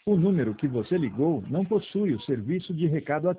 O número que você ligou não possui o serviço de recado ativo.